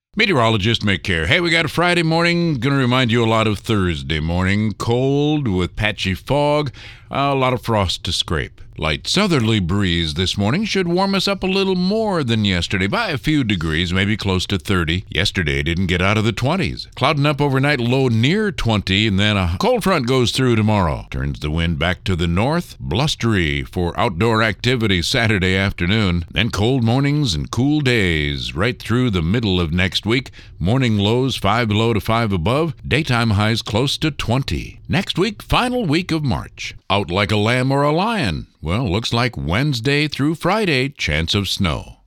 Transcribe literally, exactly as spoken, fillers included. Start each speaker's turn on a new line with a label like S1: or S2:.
S1: Meteorologist Mick here. Hey, we got a Friday morning. Going to remind you a lot of Thursday morning. Cold with patchy fog, a lot of frost to scrape. Light southerly breeze this morning should warm us up a little more than yesterday by a few degrees, maybe close to thirty. Yesterday didn't get out of the twenties. Clouding up overnight, low near twenty, and then a cold front goes through tomorrow. Turns the wind back to the north. Blustery for outdoor activity Saturday afternoon. Then cold mornings and cool days right through the middle of next week. Morning lows five below to five above. Daytime highs close to twenty. Next week, final week of March. Out like a lamb or a lion. Well, looks like Wednesday through Friday, chance of snow.